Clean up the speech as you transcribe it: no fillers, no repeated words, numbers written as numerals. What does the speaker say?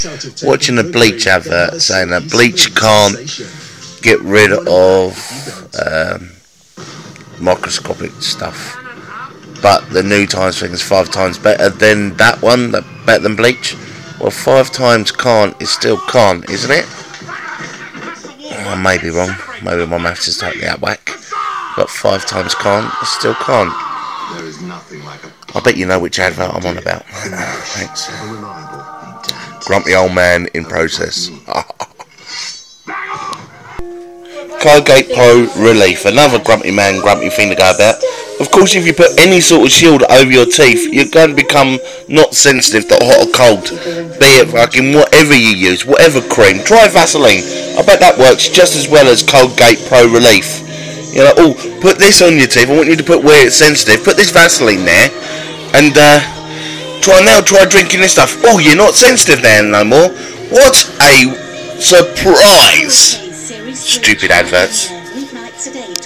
watching a Bleach advert saying that Bleach can't get rid of microscopic stuff, but the new Times thing is 5 times better than that one, better than Bleach. Well, 5 times can't is still can't, isn't it? I may be wrong. Maybe my maths is totally out whack. But 5 times can't is still can't. I bet you know which advert I'm on about. Thanks. Grumpy old man in process. Colgate Pro Relief. Another grumpy man, grumpy thing to go about. Of course, if you put any sort of shield over your teeth, you're going to become not sensitive to hot or cold. Be it fucking whatever you use, whatever cream. Try Vaseline. I bet that works just as well as Colgate Pro Relief. You know, oh, put this on your teeth. I want you to put where it's sensitive. Put this Vaseline there. And try drinking this stuff. Oh, you're not sensitive there no more. What a surprise. Stupid adverts.